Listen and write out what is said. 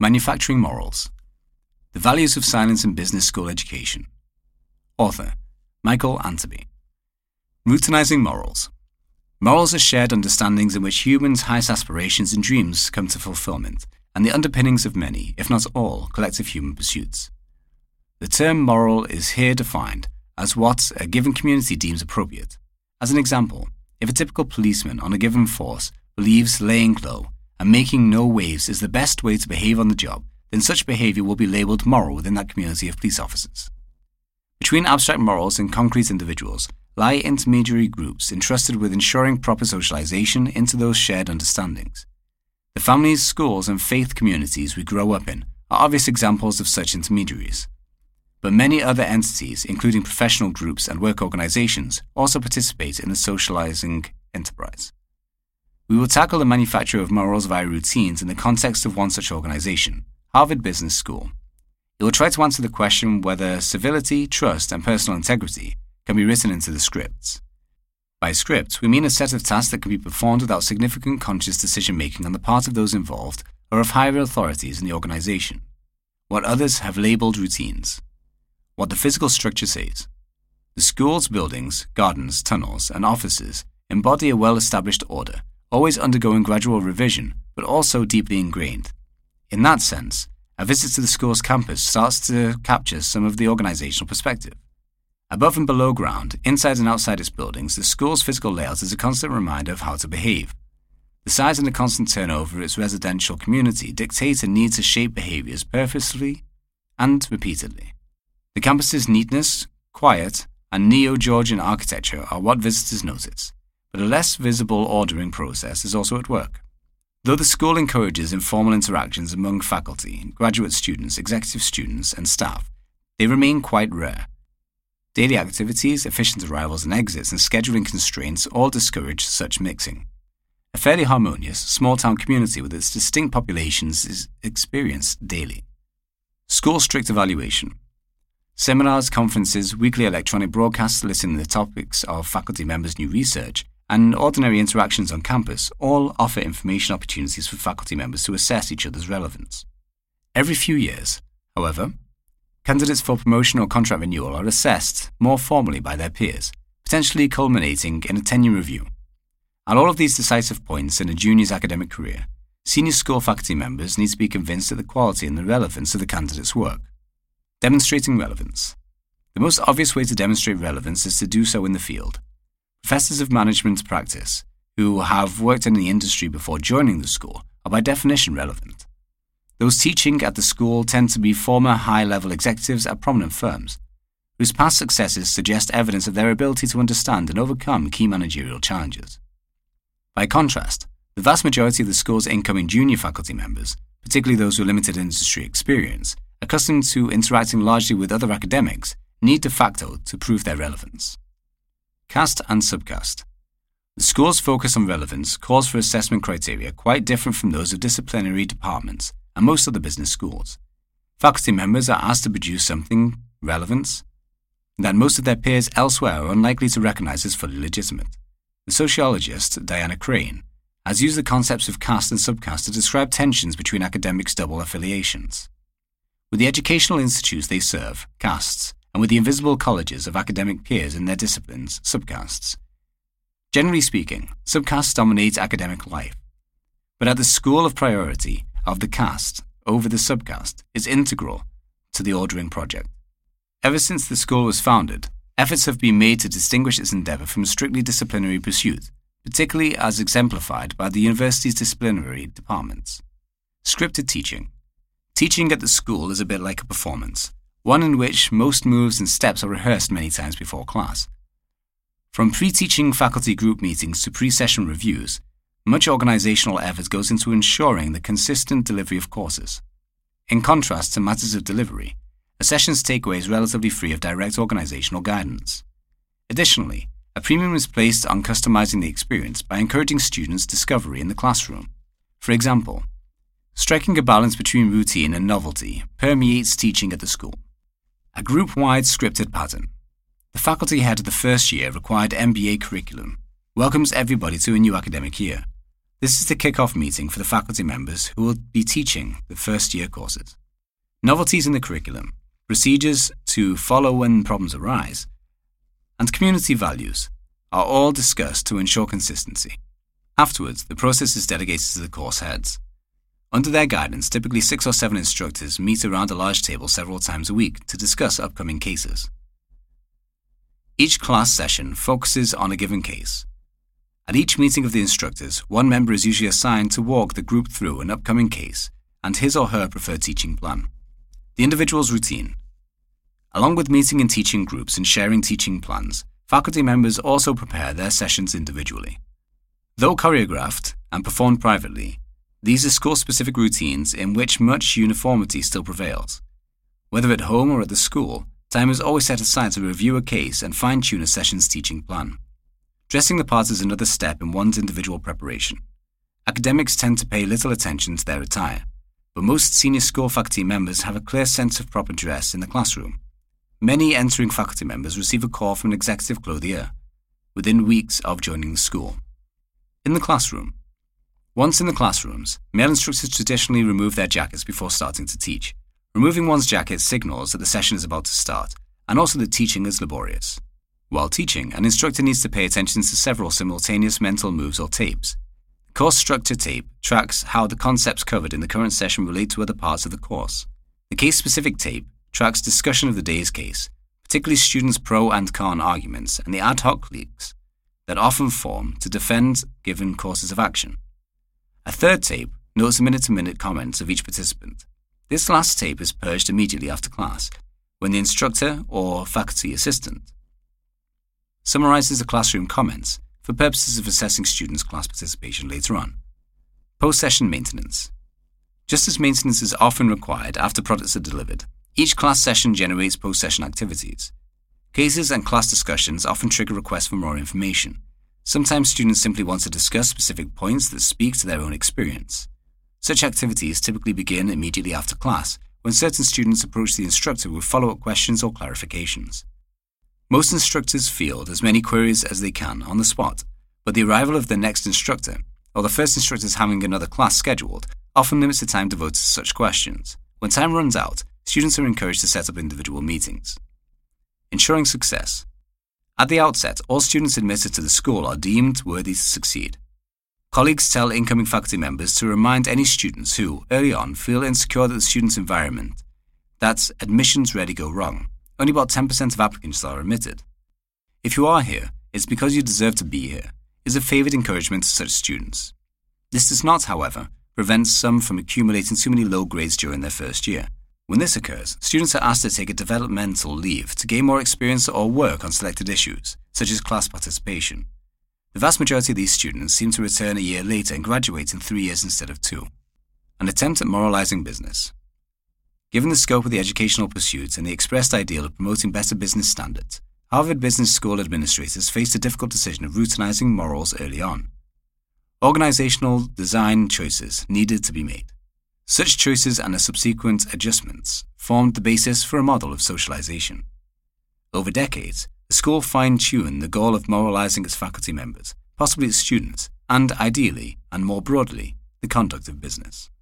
Manufacturing Morals. The Values of Silence in Business School Education. Author, Michael Antaby. Routinizing Morals. Morals are shared understandings in which humans' highest aspirations and dreams come to fulfillment, and the underpinnings of many, if not all, collective human pursuits. The term moral is here defined as what a given community deems appropriate. As an example, if a typical policeman on a given force believes laying low and making no waves is the best way to behave on the job, then such behavior will be labeled moral within that community of police officers. Between abstract morals and concrete individuals lie intermediary groups entrusted with ensuring proper socialization into those shared understandings. The families, schools, and faith communities we grow up in are obvious examples of such intermediaries. But many other entities, including professional groups and work organizations, also participate in the socializing enterprise. We will tackle the manufacture of morals via routines in the context of one such organization, Harvard Business School. It will try to answer the question whether civility, trust, and personal integrity can be written into the scripts. By script, we mean a set of tasks that can be performed without significant conscious decision-making on the part of those involved or of higher authorities in the organization. What others have labeled routines. What the physical structure says. The school's buildings, gardens, tunnels, and offices embody a well-established order, always undergoing gradual revision, but also deeply ingrained. In that sense, a visit to the school's campus starts to capture some of the organizational perspective. Above and below ground, inside and outside its buildings, the school's physical layout is a constant reminder of how to behave. The size and the constant turnover of its residential community dictate a need to shape behaviors purposefully and repeatedly. The campus's neatness, quiet, and neo-Georgian architecture are what visitors notice, but a less visible ordering process is also at work. Though the school encourages informal interactions among faculty, graduate students, executive students, and staff, they remain quite rare. Daily activities, efficient arrivals and exits, and scheduling constraints all discourage such mixing. A fairly harmonious, small-town community with its distinct populations is experienced daily. School strict evaluation. Seminars, conferences, weekly electronic broadcasts listing the topics of faculty members' new research, and ordinary interactions on campus all offer information opportunities for faculty members to assess each other's relevance. Every few years, however, candidates for promotion or contract renewal are assessed more formally by their peers, potentially culminating in a tenure review. At all of these decisive points in a junior's academic career, senior school faculty members need to be convinced of the quality and the relevance of the candidate's work. Demonstrating relevance. The most obvious way to demonstrate relevance is to do so in the field. Professors of management practice, who have worked in the industry before joining the school, are by definition relevant. Those teaching at the school tend to be former high-level executives at prominent firms, whose past successes suggest evidence of their ability to understand and overcome key managerial challenges. By contrast, the vast majority of the school's incoming junior faculty members, particularly those with limited industry experience, accustomed to interacting largely with other academics, need de facto to prove their relevance. Caste and subcaste. The school's focus on relevance calls for assessment criteria quite different from those of disciplinary departments and most other business schools. Faculty members are asked to produce something, relevance, that most of their peers elsewhere are unlikely to recognize as fully legitimate. The sociologist Diana Crane has used the concepts of caste and subcaste to describe tensions between academics' double affiliations. With the educational institutes they serve, castes, and with the invisible colleges of academic peers in their disciplines, subcastes. Generally speaking, subcastes dominate academic life, but at the school of priority of the caste over the subcaste is integral to the ordering project. Ever since the school was founded, efforts have been made to distinguish its endeavor from a strictly disciplinary pursuit, particularly as exemplified by the university's disciplinary departments. Scripted teaching. Teaching at the school is a bit like a performance, one in which most moves and steps are rehearsed many times before class. From pre-teaching faculty group meetings to pre-session reviews, much organizational effort goes into ensuring the consistent delivery of courses. In contrast to matters of delivery, a session's takeaway is relatively free of direct organizational guidance. Additionally, a premium is placed on customizing the experience by encouraging students' discovery in the classroom. For example, striking a balance between routine and novelty permeates teaching at the school. A group-wide scripted pattern. The faculty head of the first year required MBA curriculum welcomes everybody to a new academic year. This is the kick-off meeting for the faculty members who will be teaching the first-year courses. Novelties in the curriculum, procedures to follow when problems arise, and community values are all discussed to ensure consistency. Afterwards, the process is delegated to the course heads. Under their guidance, typically 6 or 7 instructors meet around a large table several times a week to discuss upcoming cases. Each class session focuses on a given case. At each meeting of the instructors, one member is usually assigned to walk the group through an upcoming case and his or her preferred teaching plan. The individual's routine. Along with meeting in teaching groups and sharing teaching plans, faculty members also prepare their sessions individually. Though choreographed and performed privately, these are school-specific routines in which much uniformity still prevails. Whether at home or at the school, time is always set aside to review a case and fine-tune a session's teaching plan. Dressing the part is another step in one's individual preparation. Academics tend to pay little attention to their attire, but most senior school faculty members have a clear sense of proper dress in the classroom. Many entering faculty members receive a call from an executive clothier within weeks of joining the school. In the classroom. Once in the classrooms, male instructors traditionally remove their jackets before starting to teach. Removing one's jacket signals that the session is about to start, and also that teaching is laborious. While teaching, an instructor needs to pay attention to several simultaneous mental moves or tapes. The course structure tape tracks how the concepts covered in the current session relate to other parts of the course. The case-specific tape tracks discussion of the day's case, particularly students' pro and con arguments and the ad hoc cliques that often form to defend given courses of action. A third tape notes the minute-to-minute comments of each participant. This last tape is purged immediately after class, when the instructor or faculty assistant summarizes the classroom comments for purposes of assessing students' class participation later on. Post-session maintenance. Just as maintenance is often required after products are delivered, each class session generates post-session activities. Cases and class discussions often trigger requests for more information. Sometimes students simply want to discuss specific points that speak to their own experience. Such activities typically begin immediately after class, when certain students approach the instructor with follow-up questions or clarifications. Most instructors field as many queries as they can on the spot, but the arrival of the next instructor, or the first instructors having another class scheduled, often limits the time devoted to such questions. When time runs out, students are encouraged to set up individual meetings. Ensuring success. At the outset, all students admitted to the school are deemed worthy to succeed. Colleagues tell incoming faculty members to remind any students who, early on, feel insecure that the student's environment, that admissions rarely go wrong. Only about 10% of applicants are admitted. If you are here, it's because you deserve to be here, is a favoured encouragement to such students. This does not, however, prevent some from accumulating too many low grades during their first year. When this occurs, students are asked to take a developmental leave to gain more experience or work on selected issues, such as class participation. The vast majority of these students seem to return a year later and graduate in 3 years instead of 2. An attempt at moralizing business. Given the scope of the educational pursuit and the expressed ideal of promoting better business standards, Harvard Business School administrators faced a difficult decision of routinizing morals early on. Organizational design choices needed to be made. Such choices and their subsequent adjustments formed the basis for a model of socialization. Over decades, the school fine-tuned the goal of moralizing its faculty members, possibly its students, and ideally, and more broadly, the conduct of business.